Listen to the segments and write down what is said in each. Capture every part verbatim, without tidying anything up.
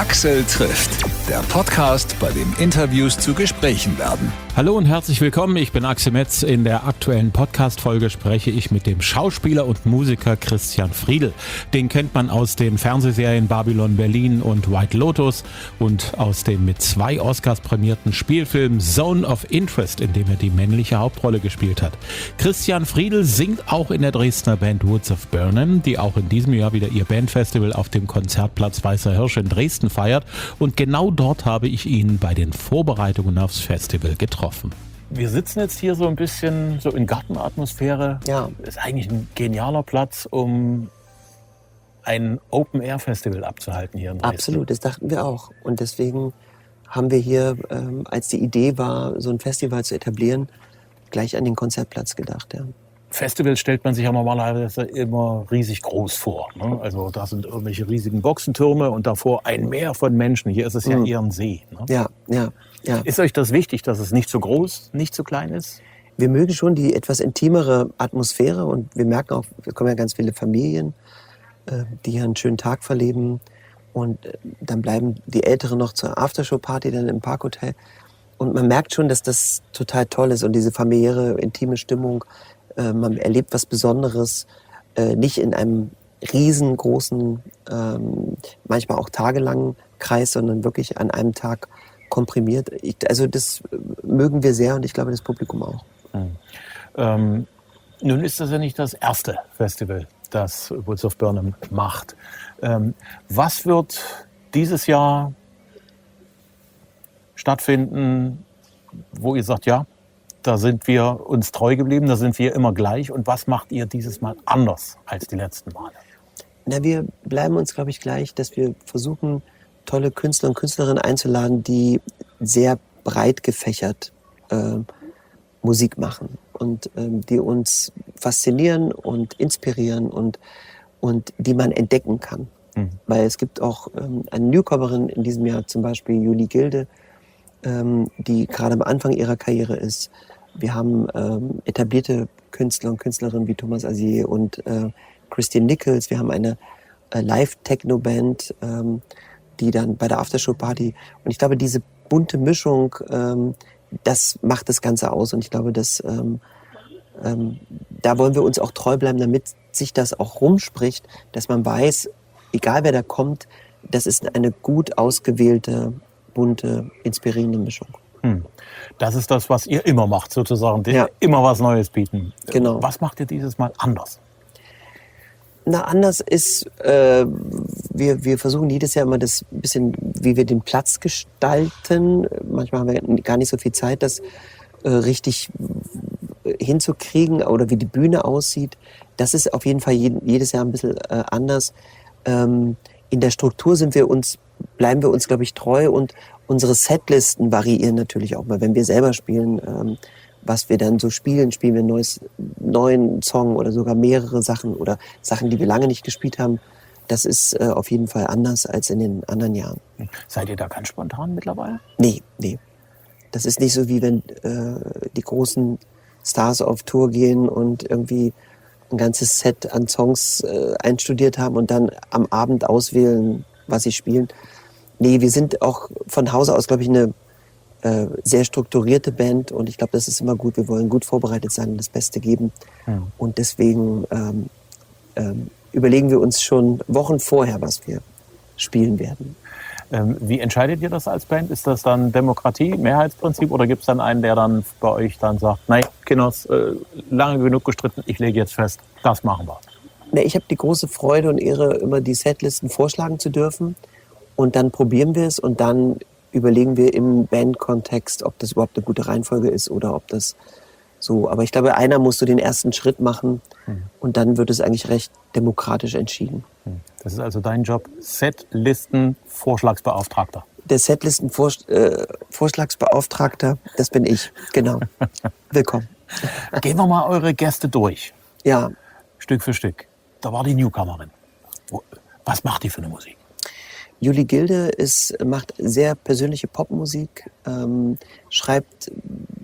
Axel trifft, der Podcast, bei dem Interviews zu Gesprächen werden. Hallo und herzlich willkommen, ich bin Axel Metz. In der aktuellen Podcast-Folge spreche ich mit dem Schauspieler und Musiker Christian Friedl. Den kennt man aus den Fernsehserien Babylon Berlin und White Lotus und aus dem mit zwei Oscars prämierten Spielfilm Zone of Interest, in dem er die männliche Hauptrolle gespielt hat. Christian Friedl singt auch in der Dresdner Band Woods of Burnham, die auch in diesem Jahr wieder ihr Bandfestival auf dem Konzertplatz Weißer Hirsch in Dresden feiert. Und genau dort habe ich ihn bei den Vorbereitungen aufs Festival getroffen. Wir sitzen jetzt hier so ein bisschen so in Gartenatmosphäre. Ja. Ist eigentlich ein genialer Platz, um ein Open-Air-Festival abzuhalten hier in Dresden. Absolut, das dachten wir auch. Und deswegen haben wir hier, ähm, als die Idee war, so ein Festival zu etablieren, gleich an den Konzertplatz gedacht. Ja. Festivals stellt man sich ja normalerweise immer riesig groß vor. Ne? Also da sind irgendwelche riesigen Boxentürme und davor ein Meer von Menschen. Hier ist es ja Mhm. eher ein See. Ne? Ja, ja, ja. Ist euch das wichtig, dass es nicht so groß, nicht so klein ist? Wir mögen schon die etwas intimere Atmosphäre und wir merken auch, es kommen ja ganz viele Familien, äh, die hier einen schönen Tag verleben und äh, dann bleiben die Älteren noch zur Aftershow-Party dann im Parkhotel und man merkt schon, dass das total toll ist und diese familiäre, intime Stimmung, äh, man erlebt was Besonderes, äh, nicht in einem riesengroßen, ähm, manchmal auch tagelangen Kreis, sondern wirklich an einem Tag komprimiert. Ich, also das mögen wir sehr und ich glaube das Publikum auch. Hm. Ähm, nun ist das ja nicht das erste Festival, das Woods of Burnham macht. Ähm, was wird dieses Jahr stattfinden, wo ihr sagt, ja, da sind wir uns treu geblieben, da sind wir immer gleich. Und was macht ihr dieses Mal anders als die letzten Male? Na, wir bleiben uns, glaube ich, gleich, dass wir versuchen, tolle Künstler und Künstlerinnen einzuladen, die sehr breit gefächert äh, Musik machen und ähm, die uns faszinieren und inspirieren und, und die man entdecken kann. Mhm. Weil es gibt auch ähm, eine Newcomerin in diesem Jahr, zum Beispiel Julie Gilde, ähm, die gerade am Anfang ihrer Karriere ist. Wir haben ähm, etablierte Künstler und Künstlerinnen wie Thomas Azier und äh, Christian Nichols. Wir haben eine äh, Live-Techno-Band, ähm, die dann bei der Aftershow-Party. Und ich glaube, diese bunte Mischung, ähm, das macht das Ganze aus. Und ich glaube, dass, ähm, ähm, da wollen wir uns auch treu bleiben, damit sich das auch rumspricht, dass man weiß, egal wer da kommt, das ist eine gut ausgewählte, bunte, inspirierende Mischung. Hm. Das ist das, was ihr immer macht, sozusagen. Ja. Immer was Neues bieten. Genau. Was macht ihr dieses Mal anders? Na, anders ist, äh, wir, wir versuchen jedes Jahr immer das bisschen, wie wir den Platz gestalten. Manchmal haben wir gar nicht so viel Zeit, das äh, richtig hinzukriegen oder wie die Bühne aussieht. Das ist auf jeden Fall jeden, jedes Jahr ein bisschen äh, anders. Ähm, in der Struktur sind wir uns, bleiben wir uns, glaube ich, treu und unsere Setlisten variieren natürlich auch mal, wenn wir selber spielen. Ähm, was wir dann so spielen, spielen wir einen neues, neuen Song oder sogar mehrere Sachen oder Sachen, die wir lange nicht gespielt haben. Das ist äh, auf jeden Fall anders als in den anderen Jahren. Seid ihr da ganz spontan mittlerweile? Nee, nee. Das ist nicht so, wie wenn äh, die großen Stars auf Tour gehen und irgendwie ein ganzes Set an Songs äh, einstudiert haben und dann am Abend auswählen, was sie spielen. Nee, wir sind auch von Hause aus, glaube ich, eine Äh, sehr strukturierte Band und ich glaube, das ist immer gut. Wir wollen gut vorbereitet sein und das Beste geben. Ja. Und deswegen ähm, ähm, überlegen wir uns schon Wochen vorher, was wir spielen werden. Ähm, wie entscheidet ihr das als Band? Ist das dann Demokratie, Mehrheitsprinzip oder gibt es dann einen, der dann bei euch dann sagt, nein, Kinders, äh, lange genug gestritten, ich lege jetzt fest, das machen wir? Nee, ich habe die große Freude und Ehre, immer die Setlisten vorschlagen zu dürfen und dann probieren wir es und dann überlegen wir im Bandkontext, ob das überhaupt eine gute Reihenfolge ist oder ob das so. Aber ich glaube, einer muss so den ersten Schritt machen mhm. und dann wird es eigentlich recht demokratisch entschieden. Das ist also dein Job, Setlisten-Vorschlagsbeauftragter. Der Setlisten-Vorschlagsbeauftragter, das bin ich, genau. Willkommen. Gehen wir mal eure Gäste durch. Ja. Stück für Stück. Da war die Newcomerin. Was macht die für eine Musik? Julie Gilde ist, macht sehr persönliche Popmusik, ähm, schreibt,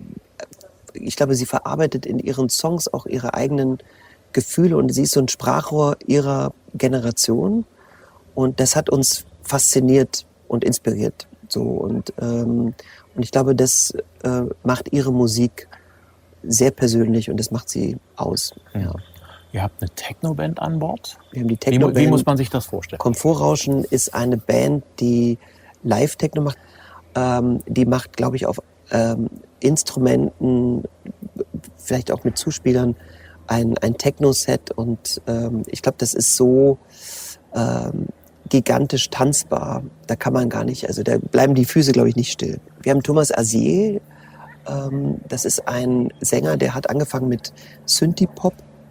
ich glaube, sie verarbeitet in ihren Songs auch ihre eigenen Gefühle und sie ist so ein Sprachrohr ihrer Generation und das hat uns fasziniert und inspiriert. So und ähm, und ich glaube, das äh, macht ihre Musik sehr persönlich und das macht sie aus. Mhm. Ja. Ihr habt eine Techno-Band an Bord. Wir haben die Wie, Techno-Band. wie muss man sich das vorstellen? Komfortrauschen ist eine Band, die Live-Techno macht. Ähm, die macht, glaube ich, auf ähm, Instrumenten, vielleicht auch mit Zuspielern, ein, ein Techno-Set. Und ähm, ich glaube, das ist so ähm, gigantisch tanzbar. Da kann man gar nicht, also da bleiben die Füße, glaube ich, nicht still. Wir haben Thomas Azier. Ähm, das ist ein Sänger, der hat angefangen mit Synthie-Pop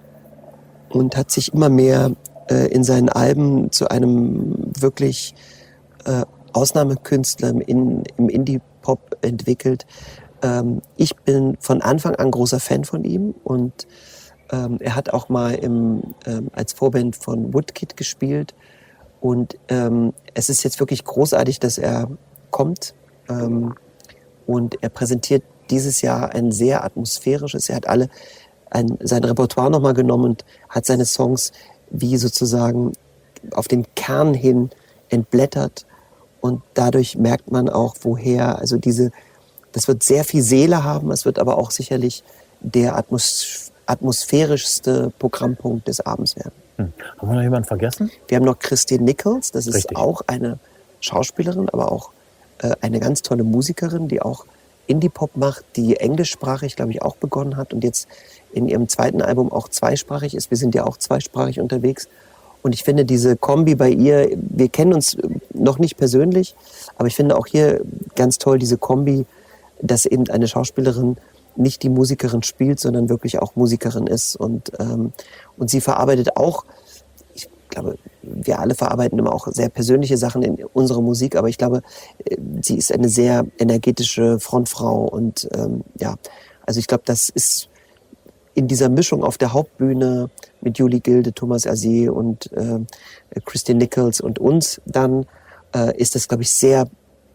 und hat sich immer mehr äh, in seinen Alben zu einem wirklich äh, Ausnahmekünstler im, im Indie-Pop entwickelt. Ähm, ich bin von Anfang an großer Fan von ihm und ähm, er hat auch mal im, ähm, als Vorband von Woodkid gespielt und ähm, es ist jetzt wirklich großartig, dass er kommt ähm, und er präsentiert dieses Jahr ein sehr atmosphärisches, er hat alle ein, sein Repertoire nochmal genommen und hat seine Songs wie sozusagen auf den Kern hin entblättert und dadurch merkt man auch, woher, also diese, das wird sehr viel Seele haben, es wird aber auch sicherlich der atmos atmosphärischste Programmpunkt des Abends werden. Hm. Haben wir noch jemanden vergessen? Wir haben noch Christine Nichols, das ist Richtig. auch eine Schauspielerin, aber auch äh, eine ganz tolle Musikerin, die auch Indie-Pop macht, die englischsprachig, glaube ich, auch begonnen hat und jetzt in ihrem zweiten Album auch zweisprachig ist. Wir sind ja auch zweisprachig unterwegs. Und ich finde diese Kombi bei ihr, wir kennen uns noch nicht persönlich, aber ich finde auch hier ganz toll diese Kombi, dass eben eine Schauspielerin nicht die Musikerin spielt, sondern wirklich auch Musikerin ist. Und, ähm, und sie verarbeitet auch, ich glaube, wir alle verarbeiten immer auch sehr persönliche Sachen in unserer Musik, aber ich glaube, sie ist eine sehr energetische Frontfrau. Und ähm, ja, also ich glaube, das ist in dieser Mischung auf der Hauptbühne mit Julie Gilde, Thomas Azier und äh, Christine Nichols und uns, dann äh, ist das, glaube ich, sehr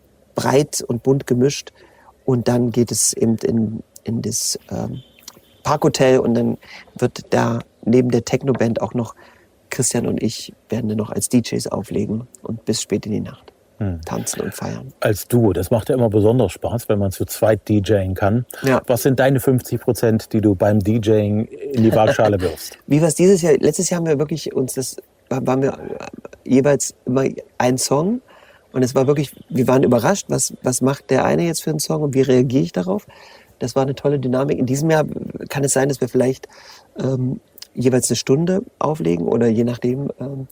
breit und bunt gemischt. Und dann geht es eben in, in das ähm, Parkhotel und dann wird da neben der Techno-Band auch noch Christian und ich werden dann noch als D Js auflegen und bis spät in die Nacht hm. tanzen und feiern. Als Duo, das macht ja immer besonders Spaß, wenn man zu zweit DJen kann. Ja. Was sind deine fünfzig Prozent, die du beim DJing in die Waagschale wirfst? Wie war es dieses Jahr? Letztes Jahr haben wir wirklich uns das, waren wir jeweils immer ein Song und es war wirklich, wir waren überrascht, was, was macht der eine jetzt für einen Song und wie reagiere ich darauf? Das war eine tolle Dynamik. In diesem Jahr kann es sein, dass wir vielleicht ähm, jeweils eine Stunde auflegen oder je nachdem. Ähm,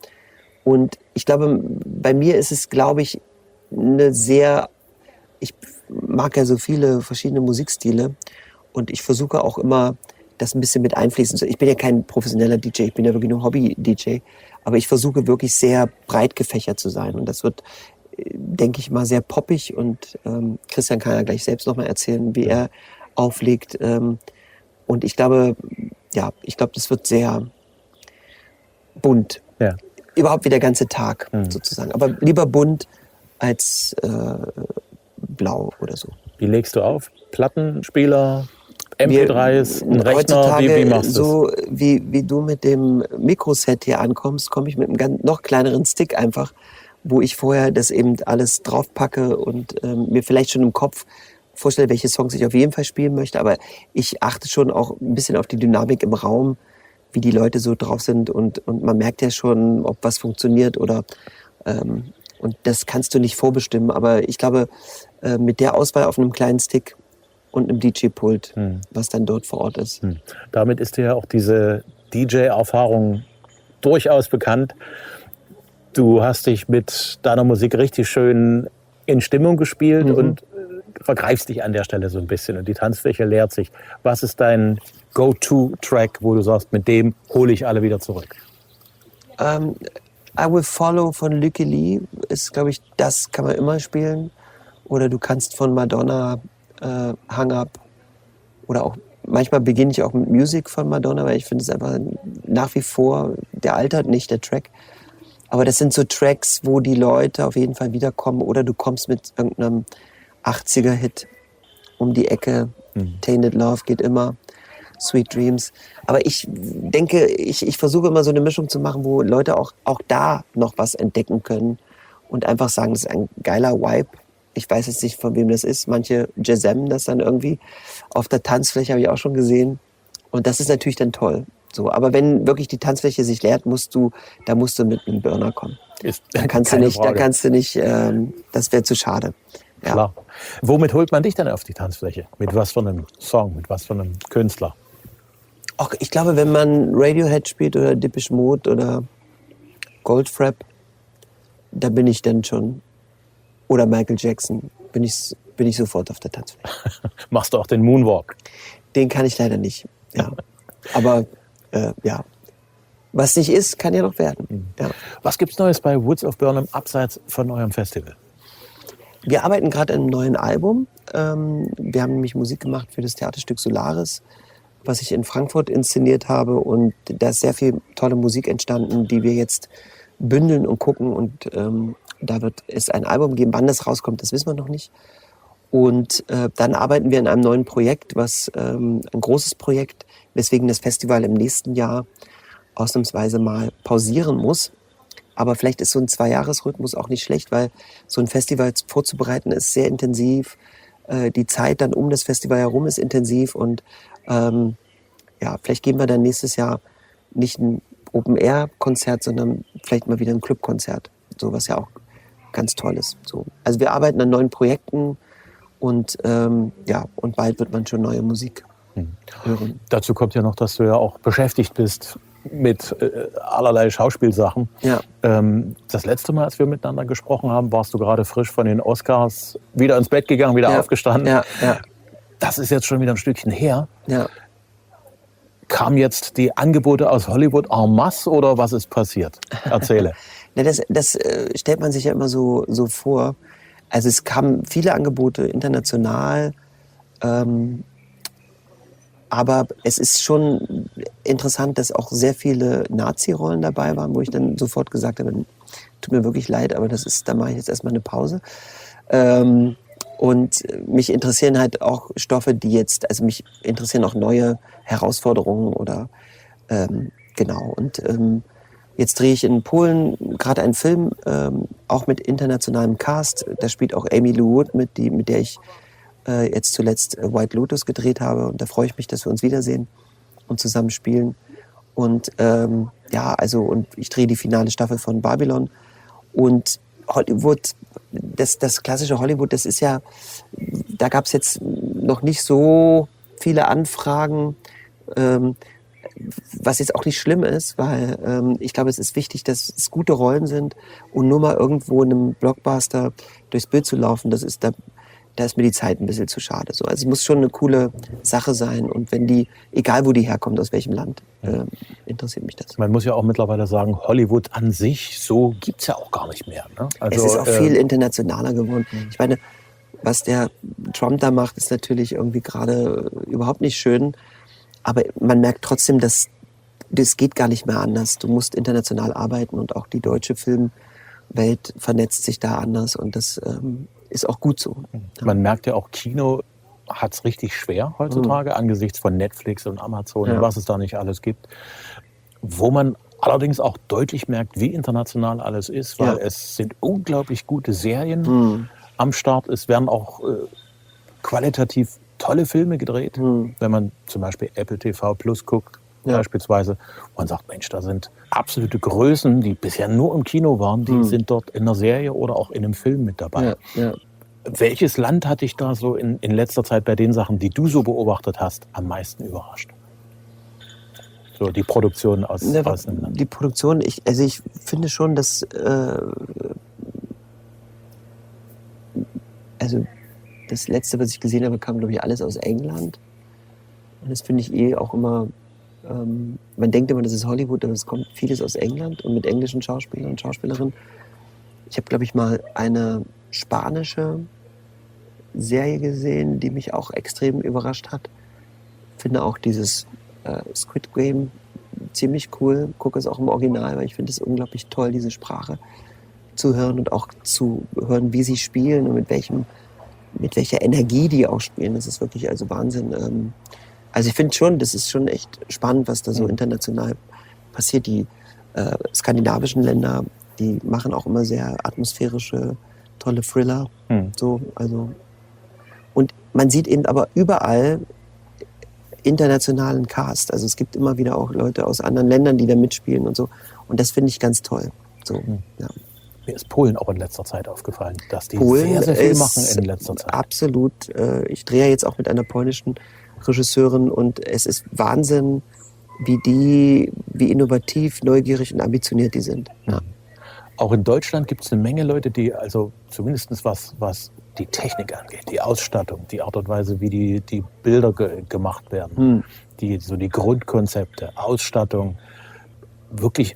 und ich glaube, bei mir ist es, glaube ich, eine sehr, ich mag ja so viele verschiedene Musikstile und ich versuche auch immer, das ein bisschen mit einfließen zu. Ich bin ja kein professioneller D J, ich bin ja wirklich nur Hobby-D J, aber ich versuche wirklich sehr breit gefächert zu sein und das wird, denke ich mal, sehr poppig und ähm, Christian kann ja gleich selbst nochmal erzählen, wie er auflegt ähm, und ich glaube, ja, ich glaube, das wird sehr bunt. Ja. Überhaupt wie der ganze Tag mhm. sozusagen, aber lieber bunt als äh, blau oder so. Wie legst du auf? Plattenspieler, M P dreis, ein Rechner, heutzutage wie, wie machst du so wie, wie du mit dem Mikroset hier ankommst, komme ich mit einem ganz, noch kleineren Stick einfach, wo ich vorher das eben alles draufpacke und ähm, mir vielleicht schon im Kopf vorstelle, welche Songs ich auf jeden Fall spielen möchte, aber ich achte schon auch ein bisschen auf die Dynamik im Raum, wie die Leute so drauf sind und, und man merkt ja schon, ob was funktioniert oder ähm, und das kannst du nicht vorbestimmen, aber ich glaube, äh, mit der Auswahl auf einem kleinen Stick und einem D J-Pult, hm. was dann dort vor Ort ist. Hm. Damit ist dir ja auch diese D J-Erfahrung durchaus bekannt. Du hast dich mit deiner Musik richtig schön in Stimmung gespielt mhm. und vergreifst dich an der Stelle so ein bisschen und die Tanzfläche leert sich. Was ist dein Go-To-Track, wo du sagst, mit dem hole ich alle wieder zurück? Um, I Will Follow von Lykke Li ist, glaube ich, das kann man immer spielen. Oder du kannst von Madonna äh, Hang Up oder auch, manchmal beginne ich auch mit Music von Madonna, weil ich finde es einfach nach wie vor, der altert nicht, der Track. Aber das sind so Tracks, wo die Leute auf jeden Fall wiederkommen oder du kommst mit irgendeinem achtziger-Hit um die Ecke. Mhm. Tainted Love geht immer. Sweet Dreams. Aber ich denke, ich, ich versuche immer so eine Mischung zu machen, wo Leute auch, auch da noch was entdecken können und einfach sagen, das ist ein geiler Vibe. Ich weiß jetzt nicht, von wem das ist. Manche jazzen das dann irgendwie. Auf der Tanzfläche habe ich auch schon gesehen. Und das ist natürlich dann toll. So, aber wenn wirklich die Tanzfläche sich leert, musst du, da musst du mit einem Burner kommen. Ist da kannst du nicht, Frage. da kannst du nicht, ähm, das wäre zu schade. Ja. Klar. Womit holt man dich denn auf die Tanzfläche? Mit was für einem Song, mit was für einem Künstler? Ach, ich glaube, wenn man Radiohead spielt oder Depeche Mode oder Goldfrapp, da bin ich dann schon, oder Michael Jackson, bin ich, bin ich sofort auf der Tanzfläche. Machst du auch den Moonwalk? Den kann ich leider nicht, ja. Aber äh, ja, was nicht ist, kann ja noch werden. Ja. Was gibt's Neues bei Woods of Burnham abseits von eurem Festival? Wir arbeiten gerade an einem neuen Album. Ähm, wir haben nämlich Musik gemacht für das Theaterstück Solaris, was ich in Frankfurt inszeniert habe. Und da ist sehr viel tolle Musik entstanden, die wir jetzt bündeln und gucken. Und ähm, da wird es ein Album geben. Wann das rauskommt, das wissen wir noch nicht. Und äh, dann arbeiten wir in einem neuen Projekt, was ähm, ein großes Projekt, weswegen das Festival im nächsten Jahr ausnahmsweise mal pausieren muss. Aber vielleicht ist so ein Zweijahresrhythmus auch nicht schlecht, weil so ein Festival vorzubereiten ist sehr intensiv. Äh, die Zeit dann um das Festival herum ist intensiv. Und ähm, ja, vielleicht geben wir dann nächstes Jahr nicht ein Open-Air-Konzert, sondern vielleicht mal wieder ein Clubkonzert. So, was ja auch ganz toll ist. So. Also wir arbeiten an neuen Projekten. Und ähm, ja, und bald wird man schon neue Musik hm. hören. Dazu kommt ja noch, dass du ja auch beschäftigt bist mit äh, allerlei Schauspielsachen. Ja. Ähm, das letzte Mal, als wir miteinander gesprochen haben, warst du gerade frisch von den Oscars wieder ins Bett gegangen, wieder ja. aufgestanden. Ja. Ja. Das ist jetzt schon wieder ein Stückchen her. Ja. Kamen jetzt die Angebote aus Hollywood en masse oder was ist passiert? Erzähle. Na, das das äh, stellt man sich ja immer so, so vor. Also es kamen viele Angebote international, ähm, aber es ist schon interessant, dass auch sehr viele Nazi-Rollen dabei waren, wo ich dann sofort gesagt habe, tut mir wirklich leid, aber das ist, da mache ich jetzt erstmal eine Pause. Ähm, und mich interessieren halt auch Stoffe, die jetzt, also mich interessieren auch neue Herausforderungen oder ähm, genau. Und ähm, jetzt drehe ich in Polen gerade einen Film, ähm, auch mit internationalem Cast. Da spielt auch Amy Lou Wood mit, die, mit der ich äh, jetzt zuletzt White Lotus gedreht habe. Und da freue ich mich, dass wir uns wiedersehen und zusammen spielen. Und ähm, ja, also und ich drehe die finale Staffel von Babylon. Und Hollywood, das, das klassische Hollywood, das ist ja, da gab es jetzt noch nicht so viele Anfragen. Ähm, Was jetzt auch nicht schlimm ist, weil ähm, ich glaube, es ist wichtig, dass es gute Rollen sind und nur mal irgendwo in einem Blockbuster durchs Bild zu laufen, das ist da, da ist mir die Zeit ein bisschen zu schade. So, also es muss schon eine coole Sache sein und wenn die, egal wo die herkommt, aus welchem Land, äh, interessiert mich das. Man muss ja auch mittlerweile sagen, Hollywood an sich, so gibt's ja auch gar nicht mehr. Ne? Also, es ist auch äh, viel internationaler geworden. Ich meine, was der Trump da macht, ist natürlich irgendwie gerade überhaupt nicht schön. Aber man merkt trotzdem, dass das geht gar nicht mehr anders. Du musst international arbeiten und auch die deutsche Filmwelt vernetzt sich da anders und das ähm, ist auch gut so. Man merkt ja auch, Kino hat es richtig schwer heutzutage, mhm. angesichts von Netflix und Amazon ja. und was es da nicht alles gibt. Wo man allerdings auch deutlich merkt, wie international alles ist, weil ja. es sind unglaublich gute Serien mhm. am Start. Es werden auch äh, qualitativ tolle Filme gedreht, hm. wenn man zum Beispiel Apple T V Plus guckt, ja. beispielsweise. Man sagt, Mensch, da sind absolute Größen, die bisher nur im Kino waren, die hm. sind dort in einer Serie oder auch in einem Film mit dabei. Ja, ja. Welches Land hat dich da so in, in letzter Zeit bei den Sachen, die du so beobachtet hast, am meisten überrascht? So die Produktion aus, ja, aus einem Land. Die Produktion, ich, also ich finde schon, dass äh, also das Letzte, was ich gesehen habe, kam, glaube ich, alles aus England. Und das finde ich eh auch immer, ähm, man denkt immer, das ist Hollywood, aber es kommt vieles aus England und mit englischen Schauspielern und Schauspielerinnen. Ich habe, glaube ich, mal eine spanische Serie gesehen, die mich auch extrem überrascht hat. Ich finde auch dieses äh, Squid Game ziemlich cool. Gucke es auch im Original, weil ich finde es unglaublich toll, diese Sprache zu hören und auch zu hören, wie sie spielen und mit welchem mit welcher Energie die auch spielen. Das ist wirklich also Wahnsinn. Also ich finde schon, das ist schon echt spannend, was da so international passiert. Die äh, skandinavischen Länder die machen auch immer sehr atmosphärische, tolle Thriller. Hm. So, also. Und man sieht eben aber überall internationalen Cast. Also es gibt immer wieder auch Leute aus anderen Ländern, die da mitspielen und so. Und das finde ich ganz toll. So, hm. ja. Mir ist Polen auch in letzter Zeit aufgefallen, dass die Polen sehr, sehr viel ist machen in letzter Zeit. Absolut. Äh, ich drehe ja jetzt auch mit einer polnischen Regisseurin und es ist Wahnsinn, wie die, wie innovativ, neugierig und ambitioniert die sind. Ja. Auch in Deutschland gibt es eine Menge Leute, die also zumindest was, was die Technik angeht, die Ausstattung, die Art und Weise, wie die, die Bilder ge gemacht werden, Hm. die, so die Grundkonzepte, Ausstattung, wirklich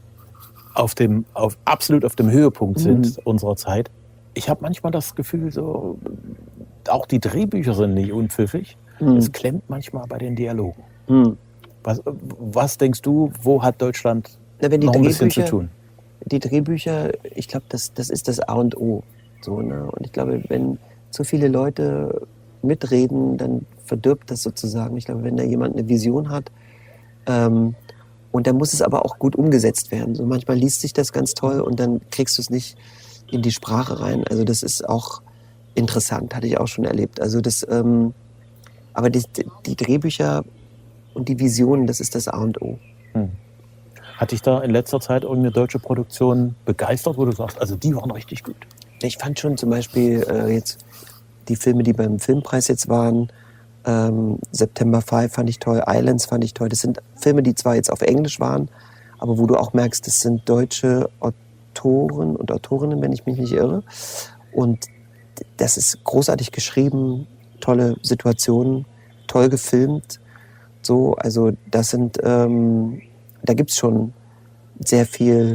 auf dem, auf, absolut auf dem Höhepunkt sind Mhm. unserer Zeit. Ich habe manchmal das Gefühl, so, auch die Drehbücher sind nicht unpfiffig. Mhm. Es klemmt manchmal bei den Dialogen. Hm. Was, was denkst du, wo hat Deutschland Na, wenn die noch ein bisschen zu Drehbücher- tun? Die Drehbücher, ich glaube, das, das ist das A und O. So, ne? Und ich glaube, wenn zu viele Leute mitreden, dann verdirbt das sozusagen. Ich glaube, wenn da jemand eine Vision hat, ähm, und dann muss es aber auch gut umgesetzt werden. So manchmal liest sich das ganz toll und dann kriegst du es nicht in die Sprache rein. Also das ist auch interessant, hatte ich auch schon erlebt. Also das, ähm, aber die, die Drehbücher und die Visionen, das ist das A und O. Hm. Hat dich da in letzter Zeit irgendeine deutsche Produktion begeistert, wo du sagst, also die waren richtig gut? Ich fand schon zum Beispiel äh, jetzt die Filme, die beim Filmpreis jetzt waren, ähm, September fünf fand ich toll, Islands fand ich toll. Das sind Filme, die zwar jetzt auf Englisch waren, aber wo du auch merkst, das sind deutsche Autoren und Autorinnen, wenn ich mich nicht irre. Und das ist großartig geschrieben, tolle Situationen, toll gefilmt. So, also das sind, ähm, da gibt's schon sehr viel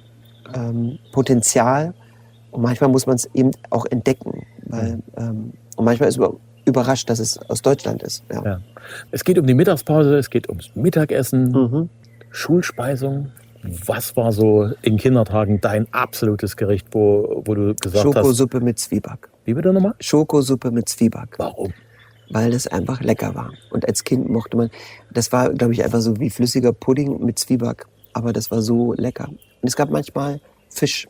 ähm, Potenzial. Und manchmal muss man es eben auch entdecken. Weil, ähm, und manchmal ist man überrascht, dass es aus Deutschland ist. Ja. Ja. Es geht um die Mittagspause, es geht ums Mittagessen, Mhm. Schulspeisung. Was war so in Kindertagen dein absolutes Gericht, wo, wo du gesagt hast, Schokosuppe mit Zwieback. wie bitte nochmal? Schokosuppe mit Zwieback. Warum? Weil das einfach lecker war. Und als Kind mochte man, das war, glaube ich, einfach so wie flüssiger Pudding mit Zwieback. Aber das war so lecker. Und es gab manchmal Fisch.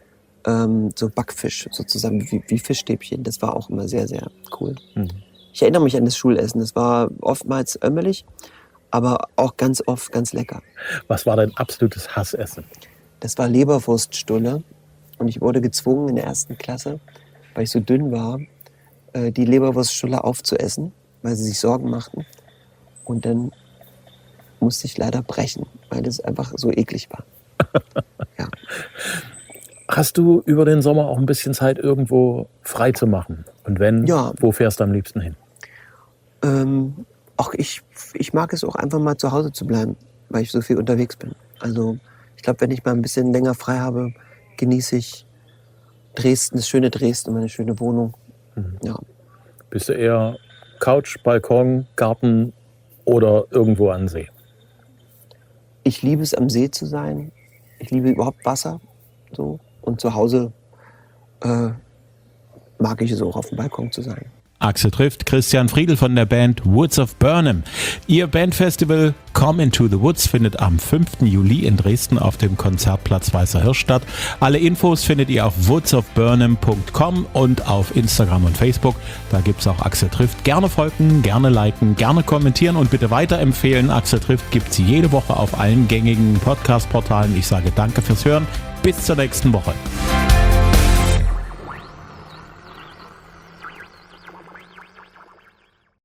Ähm, so Backfisch sozusagen, wie, wie Fischstäbchen. Das war auch immer sehr, sehr cool. Mhm. Ich erinnere mich an das Schulessen. Das war oftmals ömmelig, aber auch ganz oft ganz lecker. Was war dein absolutes Hassessen? Das war Leberwurststulle. Und ich wurde gezwungen in der ersten Klasse, weil ich so dünn war, äh, die Leberwurststulle aufzuessen, weil sie sich Sorgen machten. Und dann musste ich leider brechen, weil das einfach so eklig war. Ja. Hast du über den Sommer auch ein bisschen Zeit, irgendwo frei zu machen? Und wenn, Ja. wo fährst du am liebsten hin? Ähm, auch ich, ich mag es auch einfach mal zu Hause zu bleiben, weil ich so viel unterwegs bin. Also ich glaube, wenn ich mal ein bisschen länger frei habe, genieße ich Dresden, das schöne Dresden, meine schöne Wohnung. Mhm. Ja. Bist du eher Couch, Balkon, Garten oder irgendwo an den See? Ich liebe es, am See zu sein. Ich liebe überhaupt Wasser. So. Und zu Hause äh, mag ich es auch, auf dem Balkon zu sein. Axel trifft Christian Friedl von der Band Woods of Burnham. Ihr Bandfestival Come Into the Woods findet am fünften Juli in Dresden auf dem Konzertplatz Weißer Hirsch statt. Alle Infos findet ihr auf woods of burnham punkt com und auf Instagram und Facebook. Da gibt es auch Axel trifft. Gerne folgen, gerne liken, gerne kommentieren und bitte weiterempfehlen. Axel trifft gibt es jede Woche auf allen gängigen Podcast-Portalen. Ich sage danke fürs Hören. Bis zur nächsten Woche.